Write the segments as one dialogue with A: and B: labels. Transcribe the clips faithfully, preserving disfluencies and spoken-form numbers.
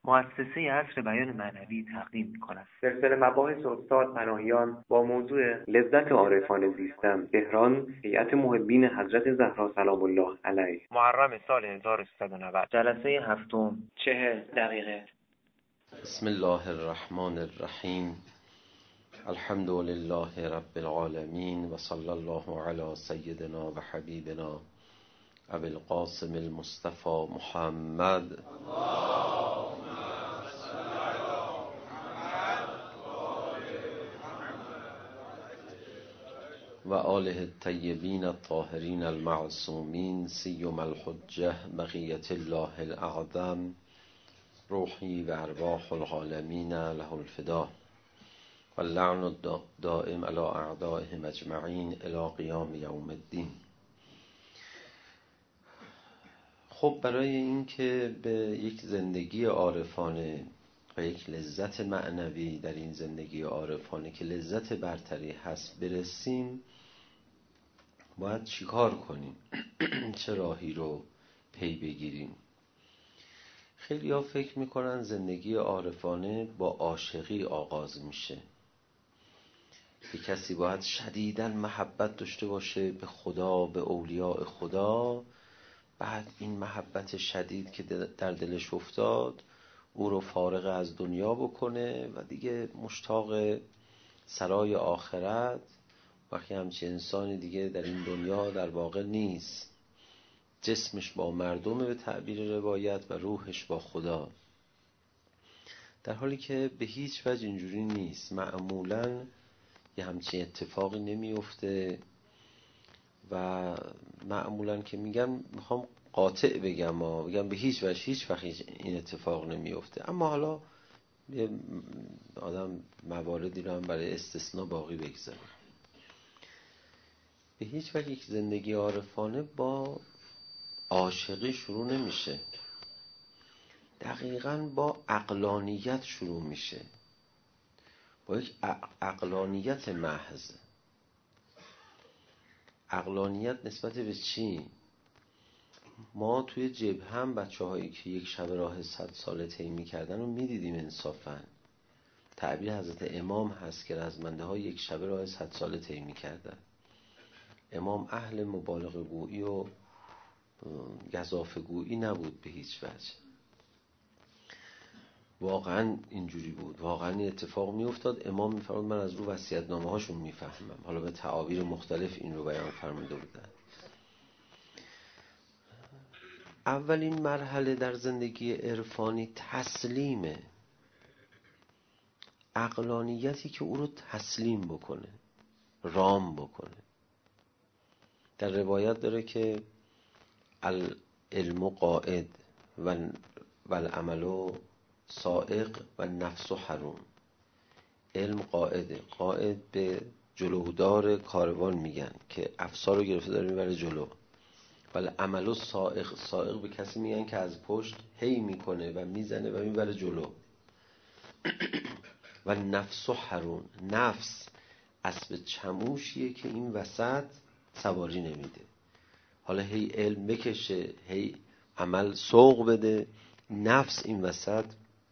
A: مؤسسه عصر بیان معنوی تقدیم می‌کند.
B: سلسله مباحث استاد پناهیان با موضوع لذت عارفانه زیستن، تهران، هیئت محبین حضرت زهرا سلام الله علیه،
A: محرم سال هزار و سیصد و نود، جلسه هفتم، چهل دقیقه.
C: بسم الله الرحمن الرحیم. الحمد لله رب العالمین و صلی الله علی سیدنا و حبیبنا ابی القاسم المصطفى محمد و آله الطیبین الطاهرین المعصومین سیما الحجة بقیة الله الاعظم روحی و ارواح العالمین له الفدا و اللعن الدائم علی اعدائهم اجمعین الی قیام یوم الدین. خب برای اینکه به یک زندگی عارفانه و یک لذت معنوی در این زندگی عارفانه که لذت برتری هست برسیم، باید چیکار کنیم؟ چه راهی رو پی بگیریم؟ خیلی ها فکر میکنن زندگی عارفانه با عاشقی آغاز میشه. یک کسی باید شدیداً محبت داشته باشه به خدا، به اولیاء خدا، بعد این محبت شدید که در دلش افتاد او رو فارغ از دنیا بکنه و دیگه مشتاق سرای آخرت. وقتی همچی انسانی دیگه در این دنیا در واقع نیست، جسمش با مردم به تعبیر روایت و روحش با خدا، در حالی که به هیچ وجه اینجوری نیست. معمولاً یه همچین اتفاقی نمیفته و معمولاً که میگم، میخوام قاطع بگم ما بگم به هیچ وجه هیچ وقت این اتفاق نمیفته، اما حالا یه آدم مواردی رو هم برای استثناء باقی بگذاره. به هیچ وجه یک زندگی عارفانه با عاشقی شروع نمیشه، دقیقاً با عقلانیت شروع میشه، با یک عقلانیت محض. عقلانیت نسبت به چی؟ ما توی جبهه هم بچه هایی که یک شب راه صد ساله طی می‌کردن رو می‌دیدیم. انصافاً تعبیر حضرت امام هست که رزمنده ها یک شب راه صد ساله طی می‌کردن. امام اهل مبالغه گویی و گزافه گویی نبود به هیچ وجه. واقعاً اینجوری بود، واقعاً این اتفاق می‌افتاد. امام می‌فرمود من از رو وصیت‌نامه هاشون می‌فهمم. حالا به تعابیر مختلف این رو بیان فرموده بودن. اولین مرحله در زندگی عرفانی تسلیمه، عقلانیتی که او رو تسلیم بکنه، رام بکنه. در روایت داره که العلم قائد و العمل سائق و نفس حروم. علم قائده، قائد به جلودار کاروان میگن که افسار رو گرفته داره میبره جلو. ولی عملو سائق، سائق به کسی میگن که از پشت هی میکنه و میزنه و میبره جلو. و نفس و حرون، نفس اسب چموشیه که این وسط سواری نمیده. حالا هی علم بکشه، هی عمل سوق بده، نفس این وسط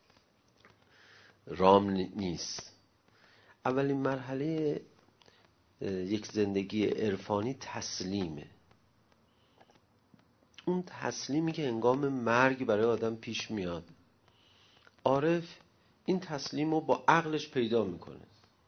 C: رام نیست. اولین مرحله یک زندگی عرفانی تسلیمه. اون تسلیمی که هنگام مرگ برای آدم پیش میاد، عارف این تسلیم رو با عقلش پیدا میکنه.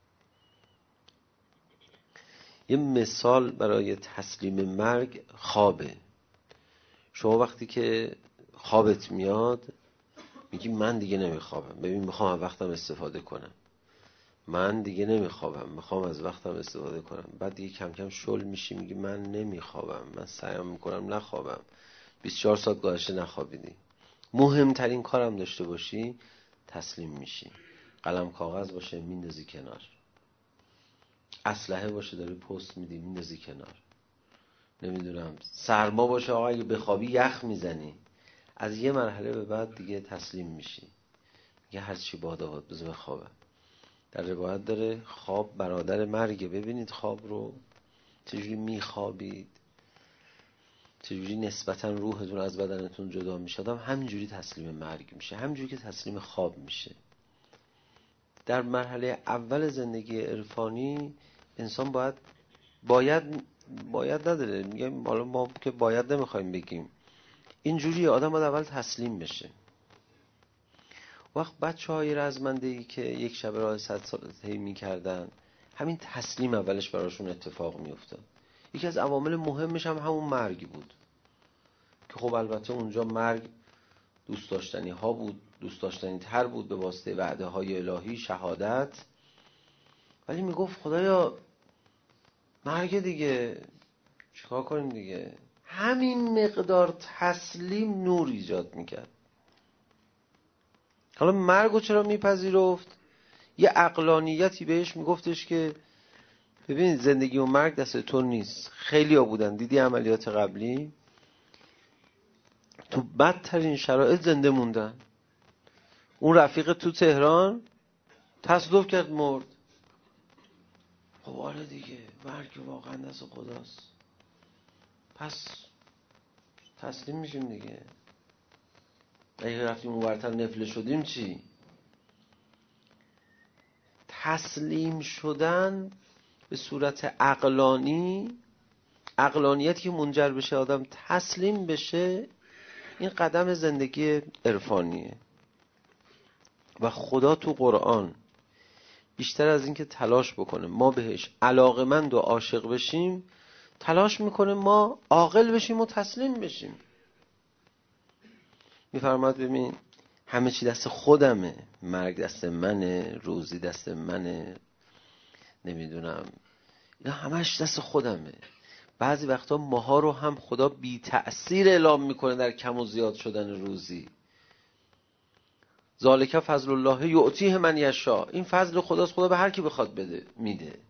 C: یه مثال برای تسلیم مرگ خوابه. شما وقتی که خوابت میاد میگی من دیگه نمیخوابم، ببین میخوام از وقتم استفاده کنم، من دیگه نمیخوابم میخوام از وقتم استفاده کنم. بعد دیگه کم کم شل میشی، میگی من نمیخوابم، من سعیم میکنم نخوابم. بیست و چهار ساعت گذشته نخوابیدی. مهمترین کارم داشته باشی تسلیم میشی. قلم کاغذ باشه میندازی کنار، اسلحه باشه داری پست میدی میندازی کنار، نمیدونم سرما باشه آقا اگه بخوابی یخ میزنی. از یه مرحله به بعد دیگه تسلیم میشی، میگه هر چی باد آباد بذار بخوابم. در روایت داره خواب برادر مرگه. ببینید خواب رو چجوری میخوابید. چجوری نسبتا روحتون از بدنتون جدا میشه، آدم همینجوری تسلیم مرگ میشه، همینجوری که تسلیم خواب میشه. در مرحله اول زندگی عرفانی انسان باید باید باید نداره، میگم حالا ما که باید نمیخوایم بگیم، اینجوری آدم باید اول تسلیم بشه. وقت بچه های رزمنده‌ای که یک شب راه صد سال طی میکردن، همین تسلیم اولش براشون اتفاق میافتاد. یکی از عوامل مهمش هم همون مرگ بود که خب البته اونجا مرگ دوست داشتنی ها بود، دوست داشتنی تر بود به واسطه وعده های الهی، شهادت. ولی میگفت خدایا مرگ دیگه، چیکار کنیم دیگه؟ همین مقدار تسلیم نور ایجاد میکرد. حالا مرگو چرا میپذیرفت؟ یه عقلانیتی بهش میگفتش که ببین زندگی و مرگ دست تو نیست. خیلی ها بودن دیدی عملیات قبلی تو بدترین شرایط زنده موندن. اون رفیق تو تهران تصادف کرد مرد. خب آره دیگه، مرگ واقعا دست خداست، پس تسلیم میشیم دیگه. اگه رفتیم اون ورتر نفله شدیم چی؟ تسلیم شدن به صورت عقلانی، عقلانیتی که منجر بشه آدم تسلیم بشه، این قدم زندگی عرفانیه. و خدا تو قرآن بیشتر از این که تلاش بکنه ما بهش علاقمند و عاشق بشیم، تلاش میکنه ما عاقل بشیم و تسلیم بشیم. میفرماد ببین همه چی دست خودمه، مرگ دست منه، روزی دست منه، نمیدونم اینا همش دست خودمه. بعضی وقتا ماها رو هم خدا بی تأثیر اعلام میکنه در کم و زیاد شدن روزی. ذالک فضل الله یعطیه من یشاء، این فضل خداست، خدا به هر کی بخواد بده میده.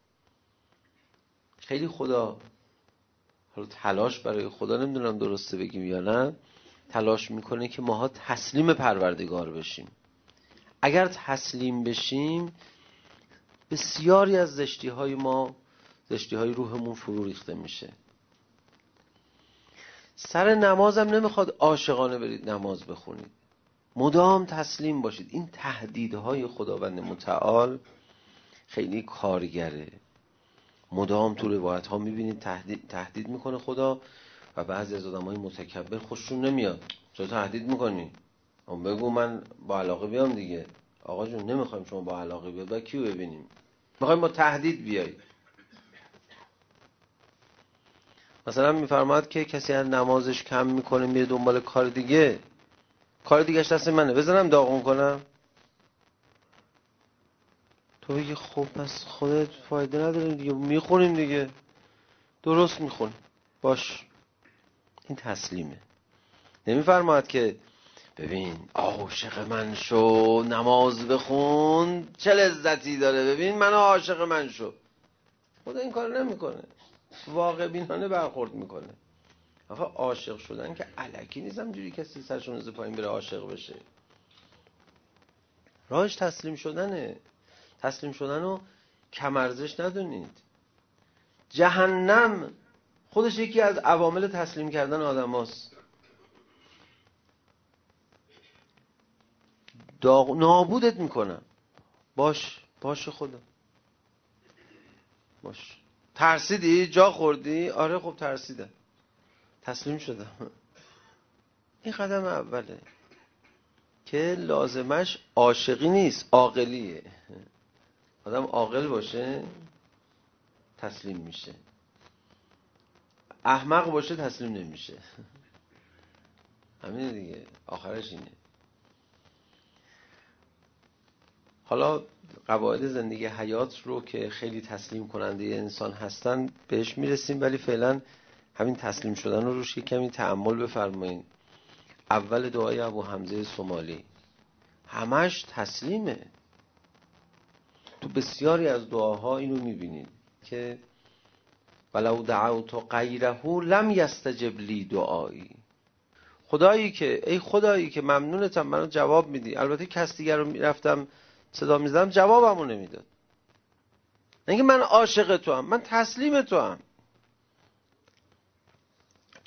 C: خیلی خدا حالا تلاش برای خدا، نمیدونم درسته بگیم یا نه، تلاش میکنه که ماها تسلیم پروردگار بشیم. اگر تسلیم بشیم بسیاری از زشتی های ما، زشتی های روحمون فرو ریخته میشه. سر نمازم نمیخواد عاشقانه برید نماز بخونید، مدام تسلیم باشید. این تهدیدهای خداوند متعال خیلی کارگره. مدام تو روایت ها میبینید تهدید, تهدید میکنه خدا، و بعضی از آدمای متکبر خوششون نمیاد. چرا تهدید میکنی؟ اون بگو من با علاقه بیام دیگه. آقا جون نمیخوایم شما با علاقه بیاد، با کیو ببینیم؟ میخوایم با تهدید بیای. مثلا میفرماد که کسی از نمازش کم میکنه میره دنبال کار دیگه، کار دیگهش دست منه، بزنم داغون کنم. تو بگی خب پس خودت فایده نداره دیگه، میخونیم دیگه، درست میخونیم، باش. این تسلیمه. نمیفرماد که ببین عاشق من شو، نماز بخون، چه لذتی داره، ببین من عاشق من شو. خدا این کار نمیکنه، واقع بینانه برخورد میکنه. آخه عاشق شدن که الکی نیست همجوری کسی سرشون از پایین بره عاشق بشه. راهش تسلیم شدنه. تسلیم شدن رو کم ارزش ندونید. جهنم خودش یکی از عوامل تسلیم کردن آدم هاست. داغ... نابودت میکنم. باش باش خدا باش. ترسیدی؟ جا خوردی؟ آره خب ترسیدم، تسلیم شدم. این قدم اوله که لازمش عاشقی نیست، عاقلیه. آدم عاقل باشه تسلیم میشه، احمق باشه تسلیم نمیشه. همینه دیگه، آخرش اینه. حالا قواعد زندگی حیات رو که خیلی تسلیم کننده انسان هستن بهش میرسیم، ولی فعلا همین تسلیم شدن رو روش کمی تأمل بفرمایید. اول دعای ابو حمزه سومالی همش تسلیمه. تو بسیاری از دعاها اینو میبینید که ولو دعوت غیره لم یستجب لی دعایی. خدایی که ای خدایی که ممنونتم منو جواب میدی، البته کس دیگر رو میرفتم صدا میزدم جوابمو نمیداد. اینکه من عاشق تو هم، من تسلیم تو هم.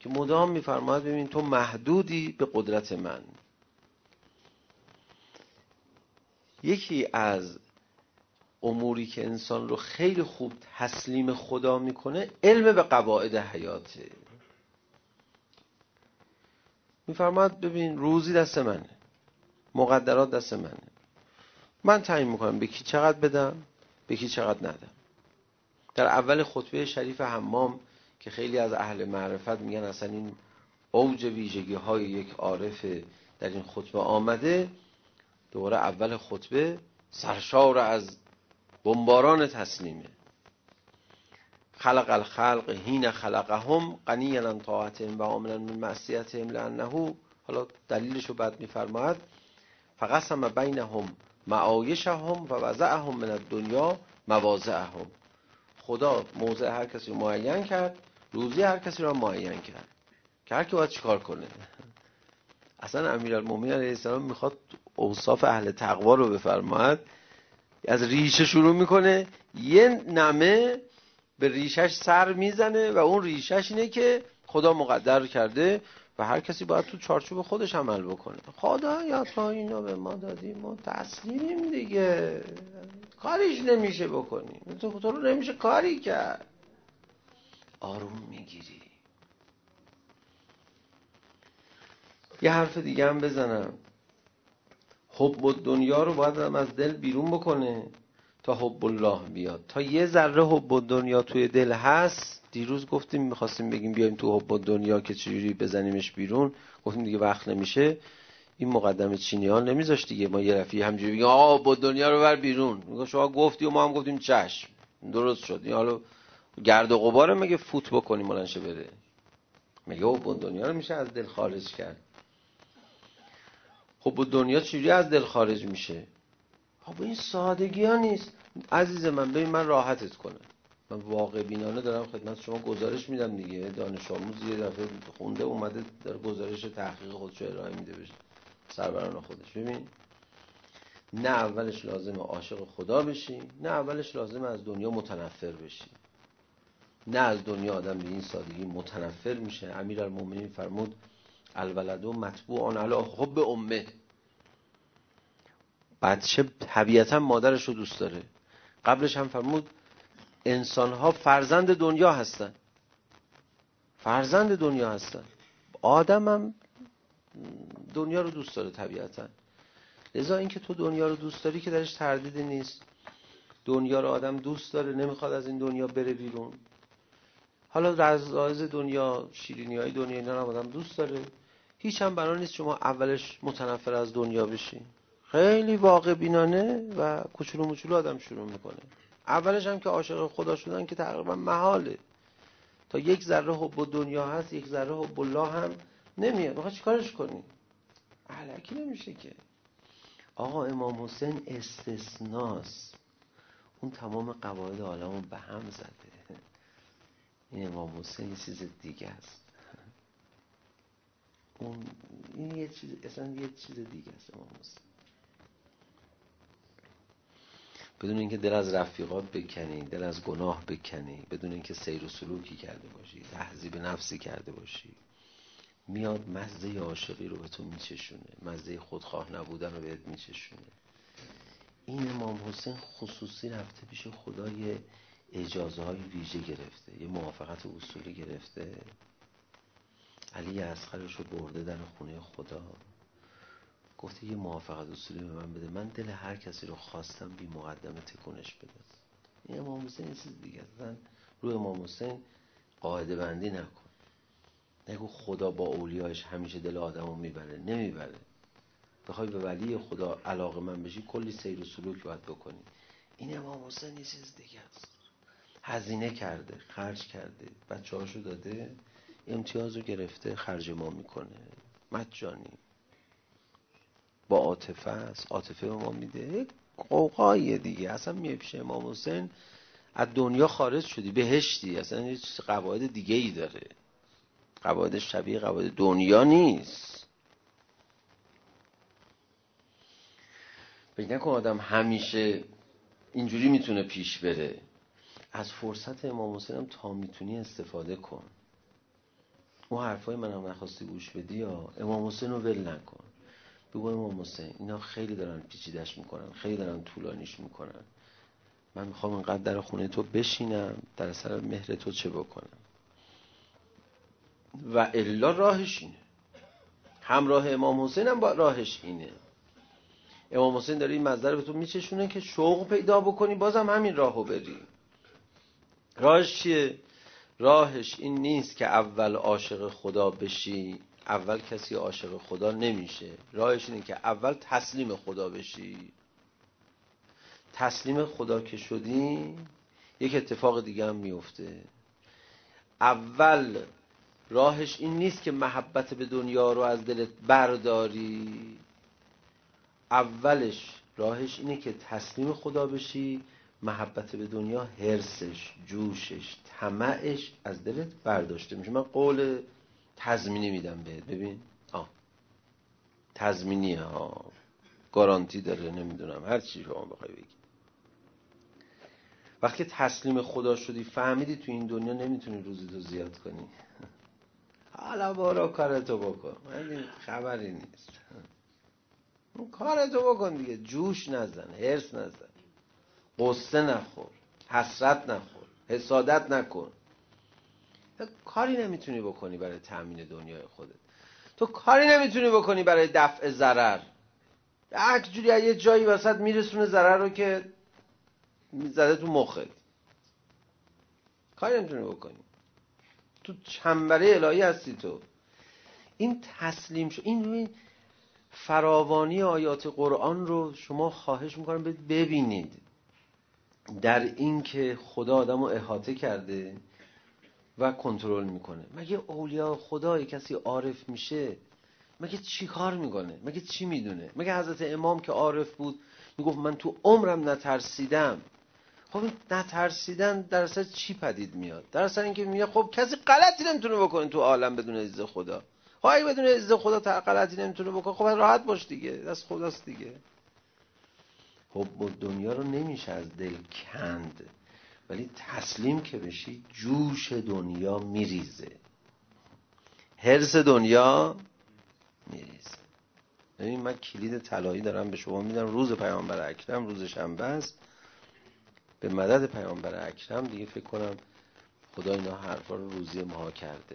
C: که مدام میفرماید ببین تو محدودی به قدرت من. یکی از اموری که انسان رو خیلی خوب تسلیم خدا میکنه علم به قواعد حیاته. میفرماید ببین روزی دست منه، مقدرات دست منه، من تعیین میکنم به کی چقدر بدم به کی چقدر ندم. در اول خطبه شریف حمام که خیلی از اهل معرفت میگن اصلا این اوج ویژگی های یک عارف در این خطبه آمده، دوباره اول خطبه سرشار از بمباران تسلیمه. خلق الخلق حین خلقهم غنیا عن طاعتهم و آمنا من معصیتهم لانه، حالا دلیلشو بعد میفرماید فقسم بینهم معایشهم و وضعهم من الدنیا مواضعهم. خدا موضع هر کسی رو معین کرد، روزی هر کسی رو معین کرد که هر کی باید چیکار کنه. اصلا امیرالمومنین علیه السلام میخواد اوصاف اهل تقوا رو بفرماید، از ریشه شروع میکنه، یه نمه به ریشش سر میزنه و اون ریشش اینه که خدا مقدر کرده و هر کسی باید تو چارچوب خودش عمل بکنه. خدا یا تا اینو به ما دادیم ما تسلیمیم دیگه، کاریش نمیشه بکنیم، تو تو رو نمیشه کاری کرد. آروم میگیری. یه حرف دیگه هم بزنم، حب الدنیا رو باید هم از دل بیرون بکنه تا حب الله بیاد. تا یه ذره حب الدنیا توی دل هست، دیروز گفتیم میخواستیم بگیم بیایم تو حب الدنیا که چجوری بزنیمش بیرون، گفتیم دیگه وقت نمیشه. این مقدمه چینیان نمیذاشت دیگه ما یه رفیق همجوری بگیم آقا حب الدنیا رو بر بیرون. میگه شما گفتی و ما هم گفتیم چشم، درست شد. این حالا گرد و غبار مگه فوت بکنیم ملنشه بره؟ مگه حب الدنیا رو میشه از دل خارج کرد؟ حب دنیا چجوری از دل خارج میشه؟ خب این سادگی ها نیست عزیز من. ببین من راحتت کنم، من واقع بینانه دارم خدمت شما گزارش میدم دیگه. دانش آموز یه دفعه خونده اومده داره گزارش تحقیق خودش ارائه میده بشه سربران خودش. ببین نه اولش لازمه عاشق خدا بشی، نه اولش لازمه از دنیا متنفر بشی. نه از دنیا آدم به این سادگی متنفر میشه. امیرالمومنین فرمود الولد مطبوع علی حب امه. بچه طبیعتا مادرش رو دوست داره. قبلش هم فرمود انسان‌ها فرزند دنیا هستن، فرزند دنیا هستن. آدم هم دنیا رو دوست داره طبیعتا. لذا اینکه تو دنیا رو دوست داری که درش تردیدی نیست. دنیا رو آدم دوست داره، نمیخواد از این دنیا بره بیرون. حالا رذایز دنیا، شیرینی‌های دنیا اینا رو آدم دوست داره. هیچ هم برای نیست شما اولش متنفر از دنیا بشین. خیلی واقع بینانه و کوچولو موچولو آدم شروع میکنه. اولش هم که عاشق خدا شدن که تقریبا محاله. تا یک ذره حب دنیا هست، یک ذره حب الله هم نمیاد. بخواه چیکارش کنی؟ الکی نمیشه که. آقا امام حسین استثناست. اون تمام قواعد عالمو به هم زده. این امام حسین یه چیز دیگه است. اون این یه چیز اصلا یه چیز دیگه است امام حسین. بدون اینکه دل از رفیقات بکنی، دل از گناه بکنی، بدون اینکه سیر و سلوکی کرده باشی، تهذیب نفسی کرده باشی، میاد مزه عاشقی رو به تو میچشونه، مزه خودخواه نبودن رو بهت میچشونه. این امام حسین خصوصی رفته پیش خدا، یه اجازه های ویژه گرفته، یه موافقت اصولی گرفته. علی اصغرش رو برده در خونه خدا، گفته یه موافقت اصولی به من بده، من دل هر کسی رو خواستم بی مقدمه تکونش بده. این امام حسین یه چیز دیگه است. روی امام حسین قاعده بندی نکن. نگو خدا با اولیاش همیشه دل آدمو میبره، نمیبره. بخوای به ولی خدا علاقه من بشی کلی سیر و سلوک باید بکنی. این امام حسین یه چیز دیگه است. هزینه کرده، خرج کرده، بچه‌هاشو داده، امتیاز رو گرفته، خرج ما میکنه مجانی. با عاطفه است، عاطفه به ما میده. قوقاییه دیگه. اصلا میای پیش امام حسین از دنیا خارج شدی، بهشتی. اصلا یه قواعد دیگه ای داره. قواعد شبیه قواعد دنیا نیست. فکر نکن آدم همیشه اینجوری میتونه پیش بره. از فرصت امام حسین هم تا میتونی استفاده کن. اون حرفای منم نخواستی گوش بدی یا امام حسین رو ول نکن. بگو امام حسین اینا خیلی دارن پیچیدش میکنن، خیلی دارن طولانیش میکنن، من میخوام اینقدر در خونه تو بشینم، در سر مهر تو چه بکنم. و الا راهش اینه، همراه امام حسین هم با راهش اینه. امام حسین داره این مزدر به تو میچشونه که شوق پیدا بکنی، بازم همین راهو بری. راهش چیه؟ راهش این نیست که اول عاشق خدا بشی، اول کسی عاشق خدا نمیشه. راهش اینه که اول تسلیم خدا بشی. تسلیم خدا که شدی یک اتفاق دیگه هم میفته. اول راهش این نیست که محبت به دنیا رو از دلت برداری، اولش راهش اینه که تسلیم خدا بشی، محبت به دنیا، حرصش، جوشش، طمعش از دلت برداشته میشه. من قول تضمینی میدم بهت. ببین آه تضمینیه ها، گارانتی داره، نمیدونم هر چی شما بخوای بگی. وقتی تسلیم خدا شدی فهمیدی تو این دنیا نمیتونی روزی تو زیاد کنی، حالا برو کارتو بکن، من خبری نیست، کارتو بکن دیگه، جوش نزن، حرص نزن، قصه نخور، حسرت نخور، حسادت نکن. تو کاری نمیتونی بکنی برای تأمین دنیای خودت، تو کاری نمیتونی بکنی برای دفع ضرر. یک جوری یه جایی وسط میرسونه ضرر رو که زده تو مخت، کاری نمیتونی بکنی، تو چنبره الهی هستی تو. این تسلیم شو، این فراوانی آیات قرآن رو شما خواهش میکنم ببینید، در این که خدا آدمو احاطه کرده و کنترل میکنه. مگه اولیاء خدا کسی عارف میشه مگه چی کار میکنه؟ مگه چی میدونه؟ مگه حضرت امام که عارف بود میگفت من تو عمرم نترسیدم؟ خب این نترسیدن در اصل چی پدید میاد؟ در اصل این که میگه خب کسی غلطی نمیتونه بکنه تو عالم بدون اجازه خدا. خب اگه بدون اجازه خدا تا غلطی نمیتونه بکنه، خب راحت باش دیگه، دست خداست دیگه. حب دنیا رو نمیشه از دل کند، ولی تسلیم که بشی جوش دنیا میریزه، حرص دنیا میریزه. ببین من کلید طلایی دارم به شما میدم، روز پیامبر اکرم روز شنبه است، به مدد پیامبر اکرم دیگه فکر کنم خدا اینا حرفا رو روزی ما کرده.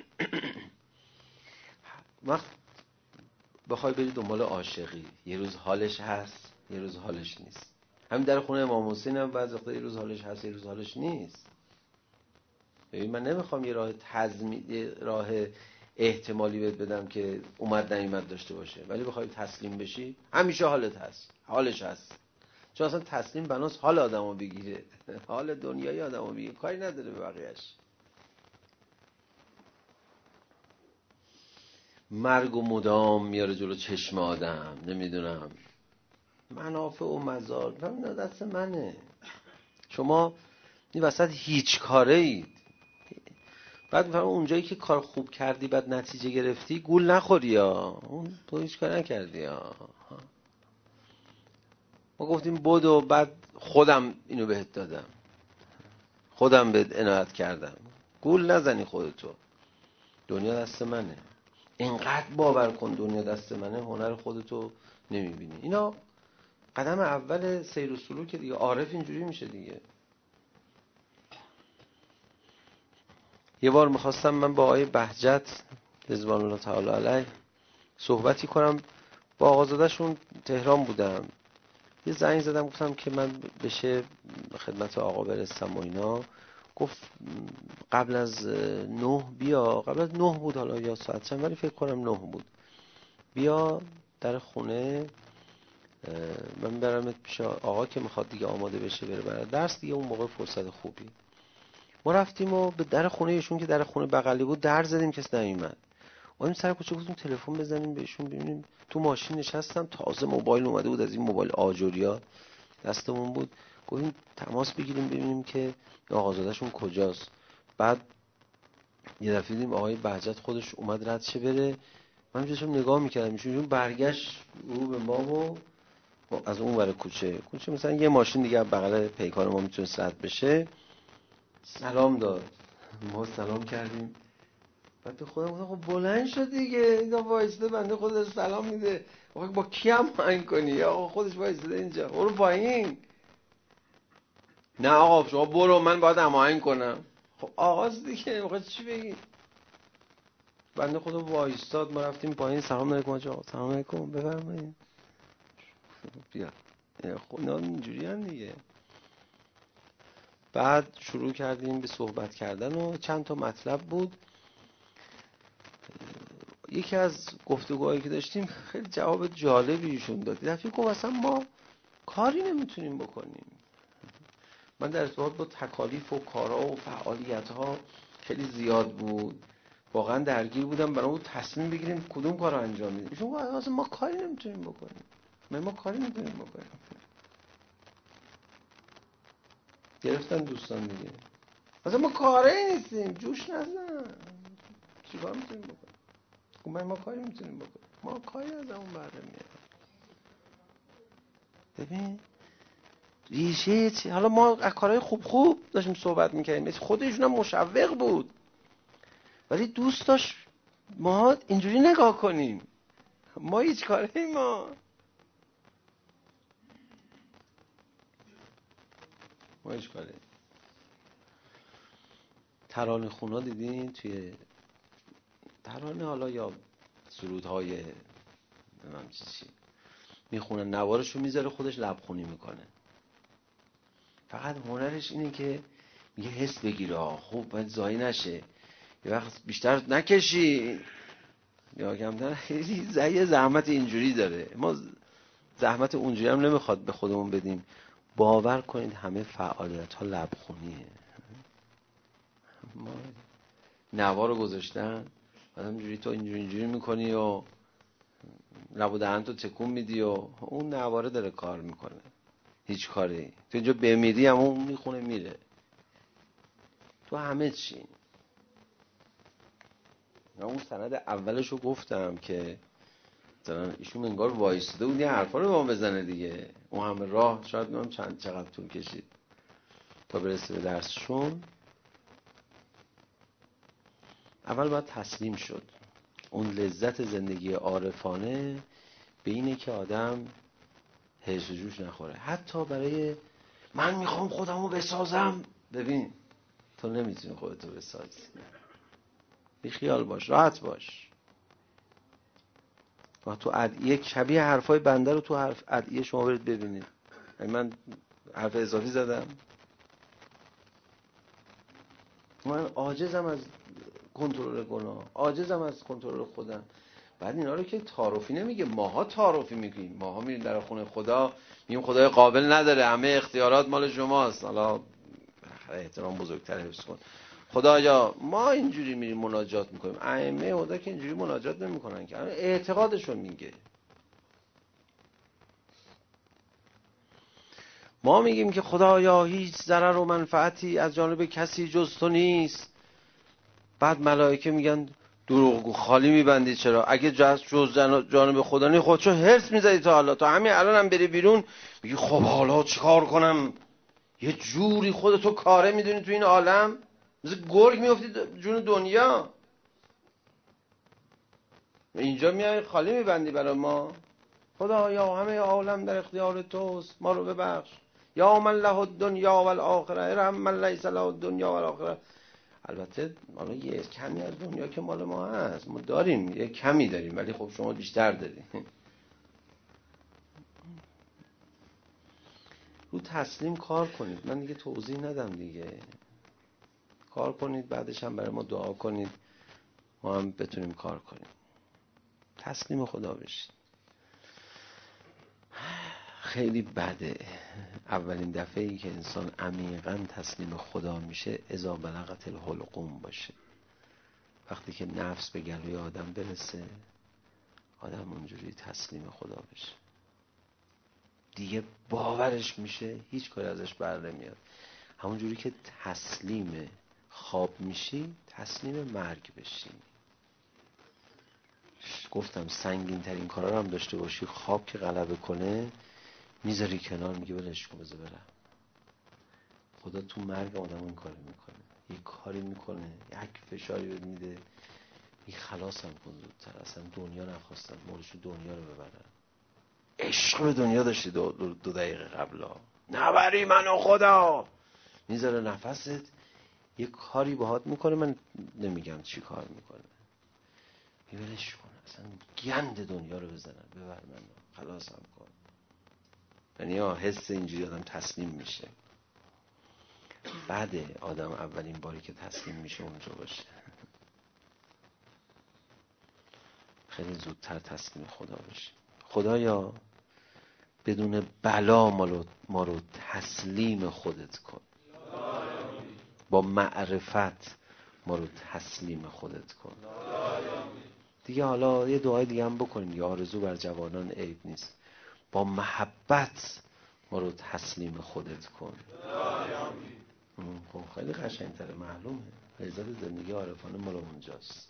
C: وقت بخوای بری دنبال عاشقی، یه روز حالش هست یه روز حالش نیست. همین در خونه امام حسین هم بعضی وقتا یه روز حالش هست یه روز حالش نیست. ببین من نمیخوام یه راه تضمین، راه احتمالی بهت بدم که اومد نیومد داشته باشه، ولی بخوای تسلیم بشی همیشه حالت هست، حالش هست. چون اصلا تسلیم بناس حال آدمو بگیره، حال دنیای آدمو بگیره، کاری نداره به بقیه‌اش. مرگ و مدام میاره جلو چشم آدم، نمیدونم منافع و مضار نه دست منه. شما این وسط هیچ کاره اید، بعد میفهمی اونجایی که کار خوب کردی بعد نتیجه گرفتی گول نخوری، یا اون تو هیچ کار نکردی. یا ما گفتیم بدو، بعد خودم اینو بهت دادم، خودم بهت عنایت کردم، گول نزنی خودتو. دنیا دست منه، اینقدر باور کن دنیا دست منه، هنر خودتو نمیبینی. اینا قدم اول سیر و سلوک دیگه. عارف اینجوری میشه دیگه. یه بار میخواستم من با آقای بهجت رضوان الله تعالی علیه صحبتی کنم، با آقازاده‌شون تهران بودم، یه زنگ زدم گفتم که من بشه خدمت آقا برسم و اینا. گفت قبل از نه بیا، قبل از نه بود حالا یا ساعت چند، ولی فکر کنم نه بود، بیا در خونه من برم پیش آقا که میخواد دیگه آماده بشه بره برای درس دیگه. اون موقع فرصت خوبی ما رفتیم و به در خونه ایشون که در خونه بغلی بود در زدیم، کسی نیومد. اومدیم سر کوچه گفتیم تلفن بزنیم بهشون ببینیم. تو ماشین نشستم، تازه موبایل اومده بود، از این موبایل آجوریا دستمون بود، گفتیم تماس بگیریم ببینیم که آقازاده‌شون کجاست. بعد یه دفعه دیدیم آقای بهجت خودش اومد رد شه بره، من داشتم نگاه میکردم ایشون برگشت رو به ما و از اون ور کوچه کوچه مثلا یه ماشین دیگه بغل پیکان ما میتونه رد بشه، سلام داد، ما سلام کردیم. بعد به خودم گفتم خب بلند شد دیگه، اینا وایساده بنده خدا سلام میده، آقا با کی هماهنگ کنی؟ یا آقا خودش وایساده اینجا، برو پایین. نه آقا شما برو، من باید هماهنگ کنم. خب آقاست دیگه، میخواد چی بگی؟ بنده خدا وایستاد، ما رفتیم پایین، سلام علیکم آقا، سلام علیکم بفرمایید. بیا خب اینا اینجوری هم دیگه. بعد شروع کردیم به صحبت کردن و چند تا مطلب بود. یکی از گفتگوهایی که داشتیم خیلی جواب جالبی ایشون داد. دفعه گفت اصلا ما کاری نمیتونیم بکنیم. من در ارتباط با تکالیف و کارا و فعالیت‌ها خیلی زیاد بود، واقعا درگیر بودم برای اون تصمیم بگیریم کدوم کارو انجام بدیم. ایشون گفت اصلا ما کاری نمیتونیم بکنیم. ما ما کاری نمیتونیم بکنیم. گرفتن دوستان دیگه. اصلا ما کاری نیستیم، جوش نزن. چیکار میتونیم بکنیم؟ ما ما کاری میتونیم بکنیم. ما کاری از اون بره میاد. ببین ریشه چی؟ حالا ما از کارهای خوب خوب داشتیم صحبت میکردیم، خودشون هم مشوق بود، ولی دوست داشت ما اینجوری نگاه کنیم. ما هیچ کاری ما ما هیچ کاری. ترانه خونا دیدین توی ترانه، حالا یا سرودهای نمیم چی چی میخونه، نوارشو میذاره خودش لبخونی میکنه. فقط هنرش اینه که میگه حس بگیره، خوب باید زایی نشه، یه وقت بیشتر نکشی یا کمتر. خیلی زیه زحمت اینجوری داره. ما زحمت اونجوری هم نمیخواد به خودمون بدیم. باور کنید همه فعالیت ها لبخونیه. ما نوار رو گذاشتن بعدم جوری تو اینجوری اینجوری میکنی و لب و دهن تو تکون میدی و اون نواره داره کار میکنه. هیچ کاری تو اینجا بمیری هم اون میخونه میره. تو همه چی. من اون سند اولش رو گفتم که مثلا ایشون انگار وایستاده بود یه حرفا رو به ما بزنه دیگه. اون همه راه شاید نمیم چند چقدر طول کشید تا برسه به درسشون. اول باید تسلیم شد. اون لذت زندگی عارفانه به اینه که آدم حرص و جوش نخوره. حتی برای من میخوام خودمو بسازم، ببین تو نمیتونی خودتو بسازی. بی خیال باش، راحت باش. تو ادعیه شبیه حرفای بنده رو تو حرف ادعیه شما برید ببینید. من حرف اضافی زدم؟ من عاجزم از کنترل گناه، عاجزم از کنترل خودم. بعد اینا رو که تعارفی نمیگه، ماها تعارفی میگیم. ماها میریم در خونه خدا میگیم خدای قابل نداره، همه اختیارات مال شماست. حالا احترام بزرگتر حفظ کن خدایا. ما اینجوری میریم مناجات میکنیم. ائمه خدا که اینجوری مناجات نمیکنن که، اعتقادشون میگه. ما میگیم که خدایا هیچ ضرر و منفعتی از جانب کسی جز تو نیست. بعد ملائکه میگن دروغگو، خالی میبندی چرا؟ اگه جز جز جانب خدا نیست خودشو هرس میزدی تا حالا. تا همین الان هم بری بیرون میگی خب حالا چیکار کنم؟ یه جوری خودتو کاره میدونی تو این عالم، مثل گرگ میافتی جون دنیا. اینجا میای خالی میبندی برای ما. خدایا همه عالم در اختیار توست، ما رو ببخش. یا من له الدنیا و الاخره ارحم من لیس له الدنیا و الاخره. البته ما یه کمی از دنیا که مال ما هست، ما داریم، یه کمی داریم، ولی خب شما بیشتر داریم. رو تسلیم کار کنید. من دیگه توضیح ندم دیگه. کار کنید، بعدش هم برای ما دعا کنید ما هم بتونیم کار کنیم. تسلیم خدا بشید. خیلی بده اولین دفعه‌ای که انسان عمیقاً تسلیم خدا میشه اذا بلغت الحلقوم باشه. وقتی که نفس به گلوی آدم برسه، آدم اونجوری تسلیم خدا بشه، دیگه باورش میشه هیچ کاری ازش بر نمیاد. همونجوری که تسلیم خواب میشی تسلیم مرگ بشی. گفتم سنگین ترین کارا رو هم داشته باشی، خواب که غلبه کنه میذاری کنار، میگه ولش کن بذار برم. خدا تو مرگ آدم اون کاری میکنه. یک کاری میکنه، یک فشاری بهت میده میگه خلاصم کن زودتر، اصلا دنیا نخواستم، موردشو دنیا رو ببرن. عشق به دنیا داشتی دو, دو, دو دقیقه قبلا، نبری منو خدا. میذاره نفست، یه کاری باهات میکنه، من نمیگم چی کار میکنه، میبرش کن، اصلا گند دنیا رو بزنن، ببر منو، خلاصم کن. یعنی حس اینجوری آدم تسلیم میشه. بعد آدم اولین باری که تسلیم میشه اونجا باشه، خیلی زودتر تسلیم خدا بشه. خدایا بدون بلا ما رو تسلیم خودت کن، با معرفت ما رو تسلیم خودت کن دیگه. حالا یه دعای دیگه هم بکنیم، یا آرزو بر جوانان عیب نیست، با محبت ما رو تسلیم خودت کن. خب خیلی قشنگ‌تره، معلومه لذت زندگی عارفانه مال اونجاست.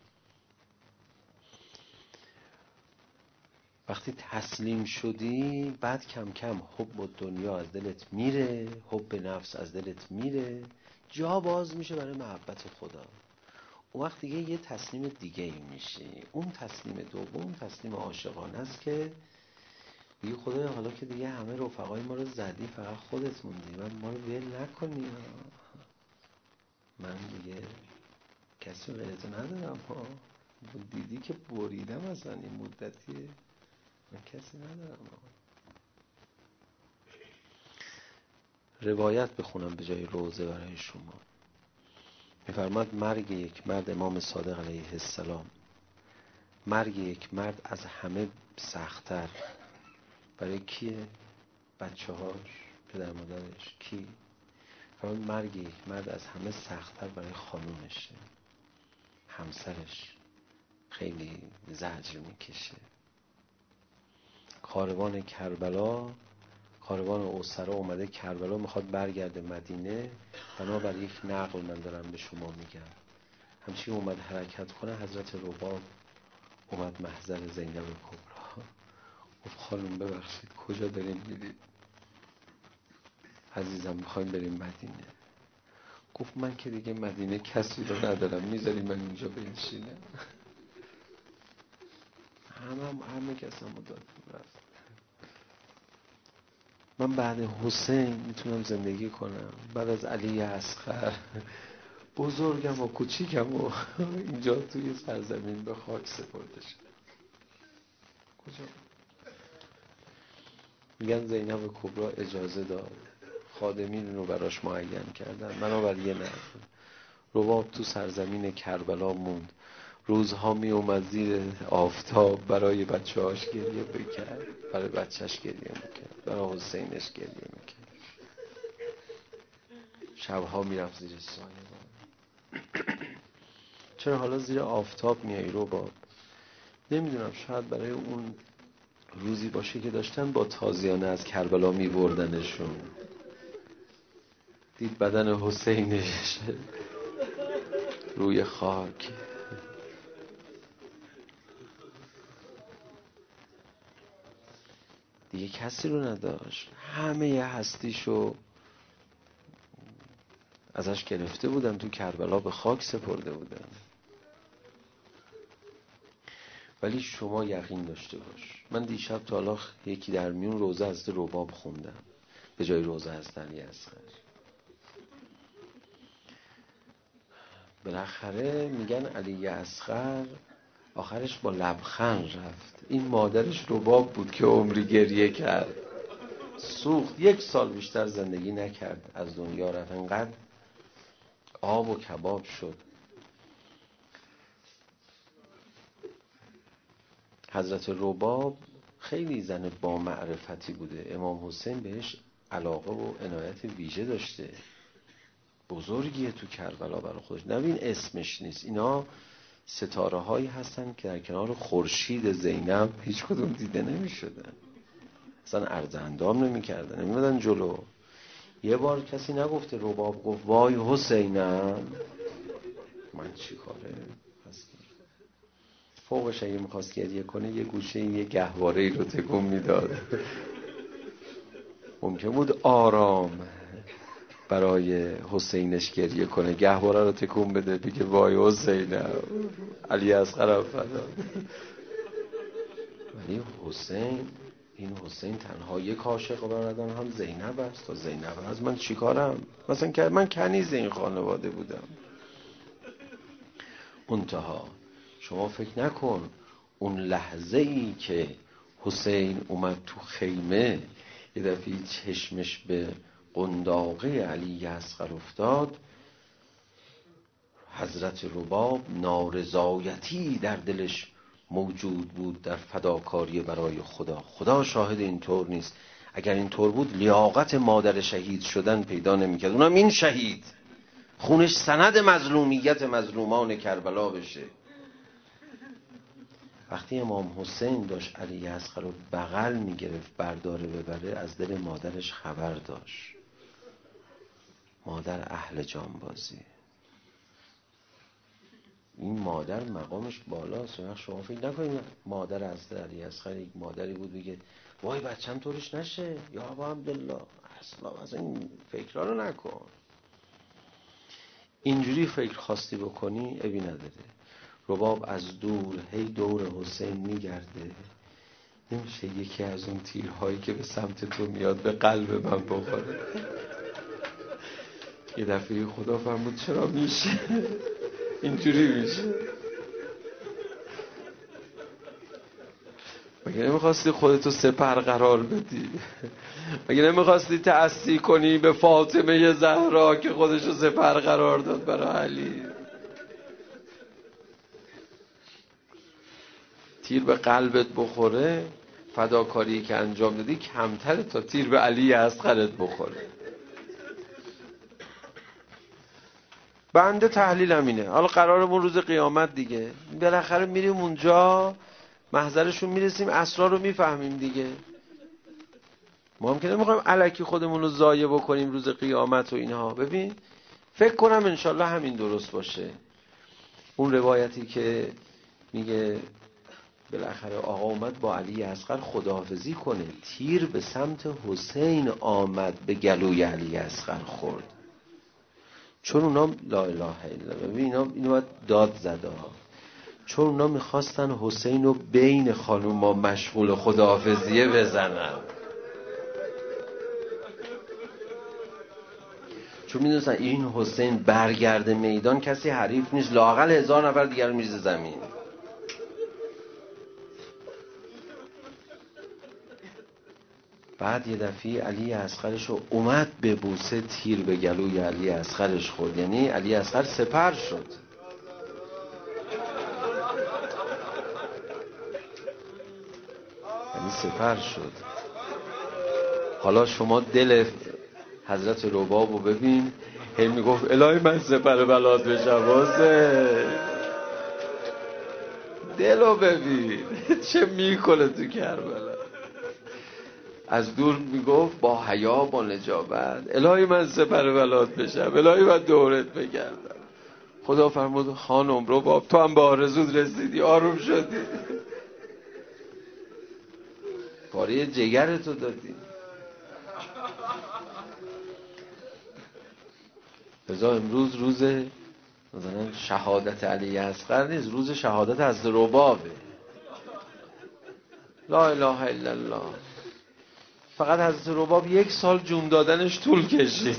C: وقتی تسلیم شدی، بعد کم کم حب دنیا از دلت میره، حب نفس از دلت میره، جا باز میشه برای محبت خدا. اون وقت دیگه یه تسلیم دیگه ای میشی. اون تسلیم دوم تسلیم عاشقانه است که دیگه خدایا حالا که دیگه همه رفقای ما رو زدی، فقط خودت موندی، من ما رو ول نکنی، من دیگه کسی غیرت ندارم ها، دیدی که بریدم اصلا این مدتیه، من کسی ندارم ها. روایت بخونم به جای روزه برای شما. میفرماد مرگ یک مرد، امام صادق علیه السلام، مرگ یک مرد از همه سخت‌تر برای کیه؟ بچه هاش، پدر مادرش. کی؟ فرمان مرگ یک مرد از همه سخت‌تر برای خانومشه، همسرش خیلی زجر میکشه. کاروان کربلا، کاروان اسرا اومده کربلا، میخواد برگرده مدینه، بنابر یک نقل من دارم به شما میگم. همچین اومد حرکت کنه، حضرت رباب اومد محضر زینب کبرا، گفت خانم ببخشید کجا داریم میرید؟ عزیزم میخوایم بریم مدینه. گفت من که دیگه مدینه کسی رو ندارم، میذاری من اینجا بنشینم؟ همه هم همه کس هم داد رفت. من بعد حسین میتونم زندگی کنم، بعد از علی اصغر، بزرگم و کوچیکم و اینجا توی سرزمین به خاک سپرده شد. کجا؟ میگن زینب کبرا اجازه داد، خادمین رو براش معین کردن، بنابراین یه نقل رباب تو سرزمین کربلا موند، روزها می اومد زیر آفتاب برای بچه هاش گریه بکرد، برای بچهش گریه میکرد، برای حسینش گریه میکرد. شبها میرفت زیر سایه. چرا حالا زیر آفتاب میای رباب؟ نمیدونم، شاید برای اون روزی باشه که داشتن با تازیانه از کربلا میبردنشون، دید بدن حسینش روی خاک، دیگه کسی رو نداشت، همه ی هستیشو ازش گرفته بودن، تو کربلا به خاک سپرده بودن. ولی شما یقین داشته باش، من دیشب تا حالا یکی در میون روزه از رباب خوندم به جای روزه از علی اصغر. بالاخره میگن علی اصغر آخرش با لبخند رفت. این مادرش رباب بود که عمری گریه کرد، سوخت، یک سال بیشتر زندگی نکرد، از دنیا رفت، انقدر آب و کباب شد. حضرت رباب خیلی زن با معرفتی بوده، امام حسین بهش علاقه و عنایت ویژه داشته، بزرگیه تو کربلا برای خودش. نبین اسمش نیست، اینا ستاره هایی هستن که در کنار خورشید زینب هیچ کدوم دیده نمی شدن، اصلا عرض اندام نمی کردن، نمی بدن جلو. یه بار کسی نگفته رباب گفت وای حسینم، من چی کاره هستم؟ فوقش اگه میخواست گریه کنه یه گوشه یه گهواره ای رو تکون میداد، ممکن بود آرام برای حسینش گریه کنه، گهواره رو تکون بده بگه وای حسینم، علی اصغرم فدا. ولی حسین، این حسین تنها یک عاشق برادرم هم زینب است. تا زینب از من چیکارم؟ مثلا که من کنیز این خانواده بودم. منتها شما فکر نکن اون لحظه ای که حسین اومد تو خیمه یه دفعه چشمش به قنداقه علی اصغر افتاد، حضرت رباب نارضایتی در دلش موجود بود در فداکاری برای خدا. خدا شاهد اینطور نیست. اگر اینطور بود لیاقت مادر شهید شدن پیدا نمی‌کرد. اونم این شهید خونش سند مظلومیت مظلومان کربلا بشه. وقتی امام حسین داشت علی اصغر رو بغل میگرفت برداره ببره، از دل مادرش خبر داشت. مادر اهل جانبازی، این مادر مقامش بالاست. و شما فکر نکنید مادر از علی اصغر یک مادری بود بگه وای بچم طورش نشه یا ابا عبدالله، اصلا از این فکرها رو نکن. اینجوری فکر خواستی بکنی ابی نداره. رباب از دور هی دور حسین میگرده، نمیشه یکی از اون تیرهایی که به سمت تو میاد به قلب من بخوره. یه دفعه خدا فرمود چرا میشه اینجوری میشه؟ مگه نمیخواستی خودتو سپر قرار بدی؟ مگه نمیخواستی تأسی کنی به فاطمه زهرا که خودشو سپر قرار داد برای علی؟ تیر به قلبت بخوره، فداکاری که انجام دادی کمتره تا تیر به علی اصغرت بخوره. بنده تحلیلم اینه. حالا قرارمون روز قیامت دیگه، بالاخره میریم اونجا محضرشون میرسیم، اسرار رو میفهمیم دیگه. ما هم که نمیخوایم الکی خودمون رو ضایع بکنیم روز قیامت و اینها. ببین فکر کنم انشالله همین درست باشه. اون روایتی که میگه بالاخره آقا اومد با علی اصغر خداحافظی کنه، تیر به سمت حسین آمد به گلوی علی اصغر خورد، چون اونا لا اله الا الله، ببین اینا اینو باید داد زده ها، چون اونا میخواستن حسین رو بین خانوما مشغول خداحافظیه بزنن، چون میدونستن این حسین برگرده میدان کسی حریف نیست، لااقل هزار نفر دیگر رو میریزه زمین. بعد یه دفعه علی اصغرش رو اومد به بوسه، تیر به گلوی علی اصغرش خورد، یعنی علی اصغر سپر شد. یعنی سپر شد. حالا شما دل حضرت رباب رو ببین، هی میگفت الهی من سپر بلاد بشم واسه. دل رو ببین چه میکنه تو کربلا. از دور میگفت با حیا با نجابت الهی من سپر ولات بشم، الهی من دورت بگردم. خدا فرمود خانم رباب تو هم به آرزوت رسیدی، آروم شدی، پاره جگرتو دادی. لذا امروز روز مثلا شهادت علی اصغر نیست، روز شهادت از ربابه. لا اله الا الله. فقط حضرت رباب یک سال جون دادنش طول کشید.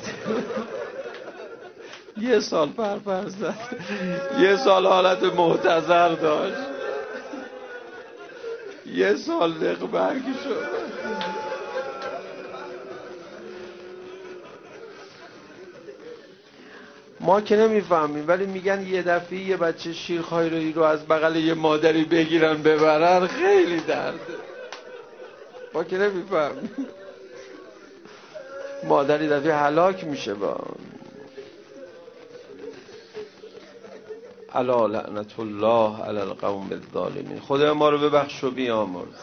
C: یه سال پرپر زد، یه سال حالت محتضر داشت، یه سال نقبرگی شد. ما که نمیفهمیم، ولی میگن یه دفعه یه بچه شیرخواره‌ای رو از بغل یه مادری بگیرن ببرن خیلی درده. ما که نمیفهمیم. مادری دفعه هلاک میشه با الا لعنت الله علی القوم الظالمین. خدایا ما رو ببخش و بیامرز.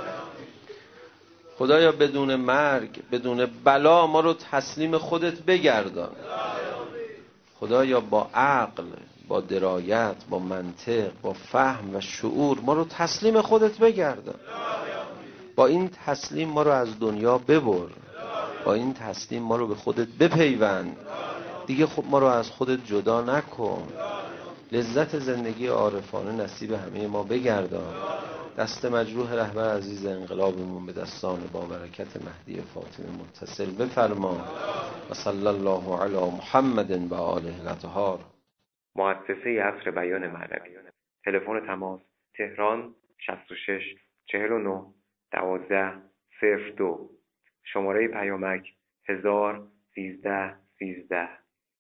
C: خدایا بدون مرگ بدون بلا ما رو تسلیم خودت بگردان. خدایا با عقل، با درایت، با منطق، با فهم و شعور ما رو تسلیم خودت بگردان. با این تسلیم ما رو از دنیا ببر. با این تسلیم ما رو به خودت بپیوند، دیگه خب ما رو از خودت جدا نکن، لذت زندگی عارفانه نصیب همه ما بگردان، دست مجروح رهبر عزیز انقلابمون به دستان با برکت مهدی فاطمی متصل بفرما و صلی الله علی محمد و آله الاطهار.
B: مؤسسه عصر بیان معنوی. تلفن تماس تهران شصت و شش چهل و نه دوازده صفر دو. شماره پیامک هزار سیزده سیزده.